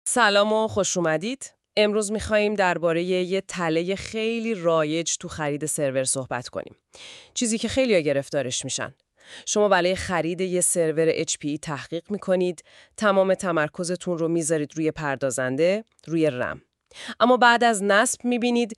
سلام و خوش اومدید. امروز می‌خوایم درباره یه تله خیلی رایج تو خرید سرور صحبت کنیم. چیزی که خیلی‌ها گرفتارش میشن. شما برای خرید یه سرور HPE تحقیق می‌کنید، تمام تمرکزتون رو می‌ذارید روی پردازنده، روی رم. اما بعد از نصب می‌بینید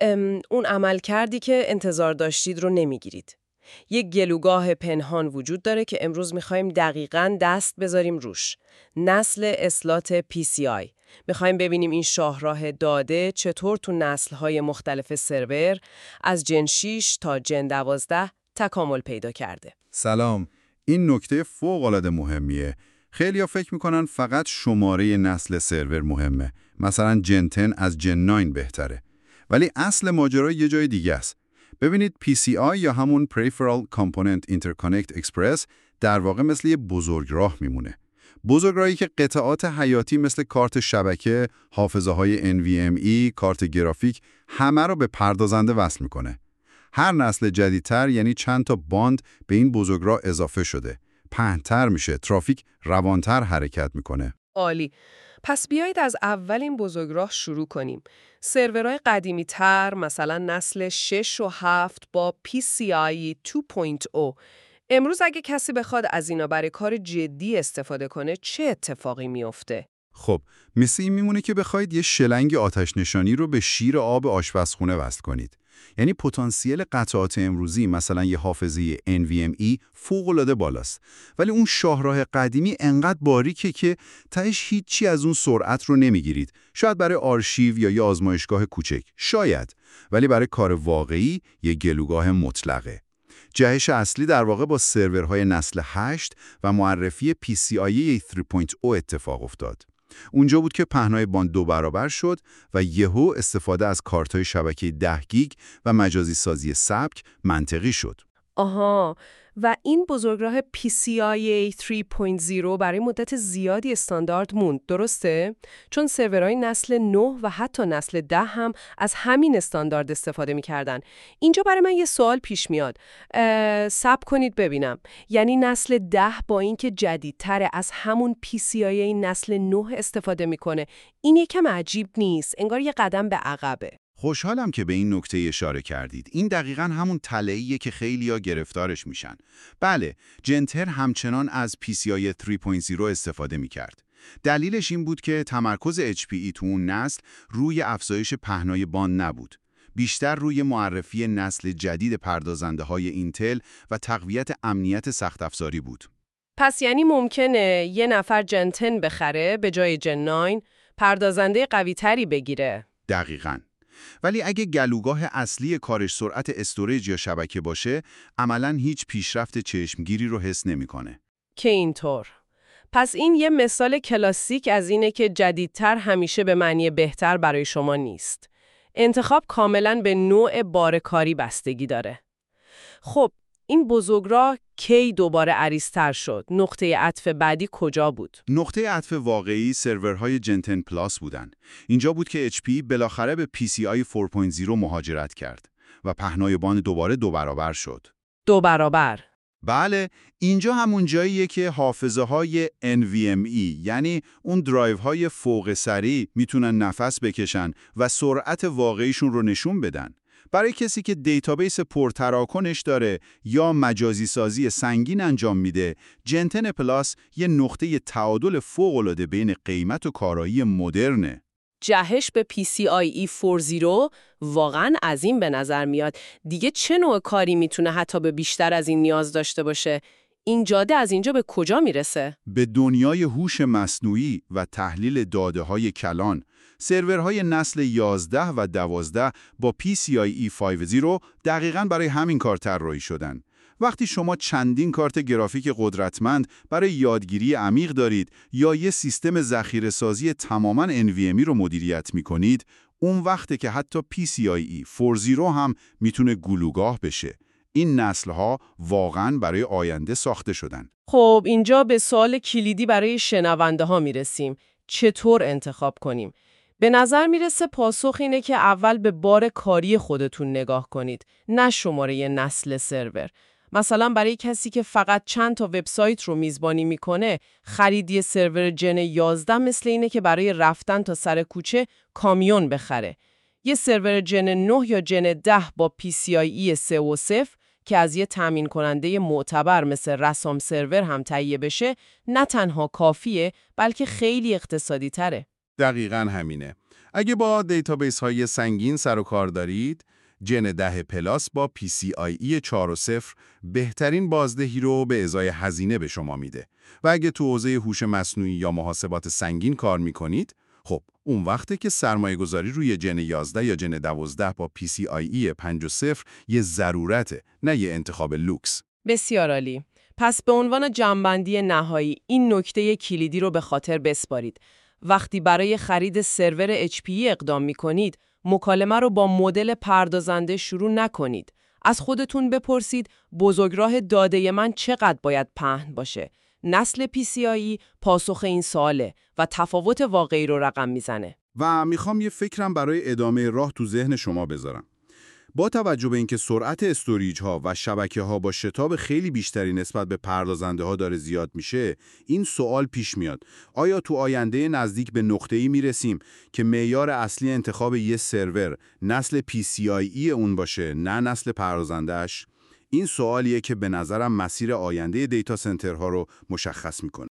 اون عمل کردی که انتظار داشتید رو نمی‌گیرید. یک گلوگاه پنهان وجود داره که امروز می‌خوایم دقیقاً دست بذاریم روش. نسل اسلات PCI. می‌خوایم ببینیم این شاهراه داده چطور تو نسل‌های مختلف سرور از جن 6 تا جن 12 تکامل پیدا کرده. سلام. این نکته فوق‌العاده مهمیه. خیلی‌ها فکر می‌کنن فقط شماره نسل سرور مهمه. مثلا جن 10 از جن 9 بهتره. ولی اصل ماجرا یه جای دیگه است. ببینید PCI یا همون Peripheral Component Interconnect Express در واقع مثل یه بزرگراه میمونه. بزرگراهی که قطعات حیاتی مثل کارت شبکه، حافظه‌های NVMe، کارت گرافیک همه رو به پردازنده وصل میکنه. هر نسل جدیدتر یعنی چند تا باند به این بزرگراه اضافه شده. پهن‌تر میشه، ترافیک روانتر حرکت میکنه. عالی. پس بیایید از اول این بزرگراه شروع کنیم. سرورهای قدیمی تر مثلا نسل 6 و 7 با PCIe 2.0 امروز اگه کسی بخواد از اینا برای کار جدی استفاده کنه چه اتفاقی میفته؟ خب، مثل این میمونه که بخواید یه شلنگ آتش نشانی رو به شیر آب آشپزخونه وصل کنید. یعنی پتانسیل قطعات امروزی مثلا یه حافظه NVMe فوق‌العاده بالاست. ولی اون شاهراه قدیمی انقدر باریکه که تهش هیچی از اون سرعت رو نمیگیرید. شاید برای آرشیو یا یه آزمایشگاه کوچک. شاید. ولی برای کار واقعی یه گلوگاه مطلقه. جهش اصلی در واقع با سرورهای نسل 8 و معرفی PCIe 3.0 اتفاق افتاد. اونجا بود که پهنای باند 2 برابر شد و یهو استفاده از کارت‌های شبکه 10 گیگ و مجازی سازی سبک منطقی شد. آها، و این بزرگراه PCIe 3.0 برای مدت زیادی استاندارد موند، درسته؟ چون سرورهای نسل 9 و حتی نسل 10 هم از همین استاندارد استفاده می‌کردن. اینجا برای من یه سوال پیش میاد. صبر کنید ببینم. یعنی نسل 10 با اینکه جدیدتره از همون PCIe نسل 9 استفاده می‌کنه. این یکم عجیب نیست. انگار یه قدم به عقبه. خوشحالم که به این نکته اشاره کردید. این دقیقاً همون تله‌ایه که خیلی‌ها گرفتارش میشن. بله، جنتر همچنان از PCIe 3.0 استفاده میکرد. دلیلش این بود که تمرکز HPE تو اون نسل روی افزایش پهنای باند نبود. بیشتر روی معرفی نسل جدید پردازنده‌های اینتل و تقویت امنیت سخت افزاری بود. پس یعنی ممکنه یه نفر جن 10 بخره به جای جن 9 پردازنده قوی تری بگیره. دقیقاً. ولی اگه گلوگاه اصلی کارش سرعت استوریج یا شبکه باشه، عملاً هیچ پیشرفت چشمگیری رو حس نمی‌کنه. که اینطور. پس این یه مثال کلاسیک از اینه که جدیدتر همیشه به معنی بهتر برای شما نیست. انتخاب کاملاً به نوع بارکاری بستگی داره. خب، این بزرگراه کی دوباره عریض‌تر شد؟ نقطه عطف بعدی کجا بود؟ نقطه عطف واقعی سرورهای جن 10 پلاس بودن. اینجا بود که HP بالاخره به PCI 4.0 مهاجرت کرد و پهنای باند دوباره 2 برابر شد. 2 برابر. بله، اینجا همون جاییه که حافظه های NVMe یعنی اون درایو های فوق سریع میتونن نفس بکشن و سرعت واقعیشون رو نشون بدن. برای کسی که دیتابیس پرتراکنش داره یا مجازی سازی سنگین انجام میده، جن 10 پلاس یه نقطه تعادل فوق‌العاده بین قیمت و کارایی مدرنه. جهش به PCIe 4.0 واقعاً عظیم به نظر میاد. دیگه چه نوع کاری میتونه حتی به بیشتر از این نیاز داشته باشه؟ این جاده از اینجا به کجا میرسه؟ به دنیای هوش مصنوعی و تحلیل داده‌های کلان. سرورهای نسل 11 و 12 با PCIe 5.0 دقیقاً برای همین کار طراحی شدن. وقتی شما چندین کارت گرافیک قدرتمند برای یادگیری عمیق دارید یا یه سیستم ذخیره‌سازی تماماً NVMe رو مدیریت می‌کنید، اون وقته که حتی PCIe 4.0 هم میتونه گلوگاه بشه. این نسل‌ها واقعاً برای آینده ساخته شدن. خب اینجا به سوال کلیدی برای شنونده ها میرسیم. چطور انتخاب کنیم؟ به نظر میرسه پاسخ اینه که اول به بار کاری خودتون نگاه کنید، نه شماره نسل سرور. مثلا برای کسی که فقط چند تا وبسایت رو میزبانی میکنه، خرید یه سرور جن 11 مثل اینه که برای رفتن تا سر کوچه کامیون بخره. یه سرور جن 9 یا جن 10 با PCIe 3.0 که از یه تامین کننده معتبر مثل رسام سرور هم تهیه بشه، نه تنها کافیه بلکه خیلی اقتصادی تره. دقیقاً همینه. اگه با دیتابیس های سنگین سر و کار دارید، جن 10 پلاس با PCIe 4.0 بهترین بازدهی رو به ازای هزینه به شما میده. و اگه تو حوزه هوش مصنوعی یا محاسبات سنگین کار میکنید، خب اون وقته که سرمایه گذاری روی جن 11 یا جن 12 با PCIe 5.0 یه ضرورته، نه یه انتخاب لوکس. بسیار عالی. پس به عنوان جمع‌بندی نهایی این نکته کلیدی رو به خاطر بسپارید. وقتی برای خرید سرور HPE اقدام می‌کنید، مکالمه رو با مدل پردازنده شروع نکنید. از خودتون بپرسید بزرگراه داده من چقدر باید پهن باشه. نسل PCIe پاسخ این سواله و تفاوت واقعی رو رقم میزنه. و میخوام یه فکرم برای ادامه راه تو ذهن شما بذارم. با توجه به اینکه سرعت استوریج ها و شبکه ها با شتاب خیلی بیشتری نسبت به پردازنده ها داره زیاد میشه، این سوال پیش میاد: آیا تو آینده نزدیک به نقطه‌ای میرسیم که معیار اصلی انتخاب یه سرور نسل PCIe اون باشه، نه نسل پردازنده‌اش؟ این سوالیه که به نظرم مسیر آینده دیتا سنترها رو مشخص میکنه.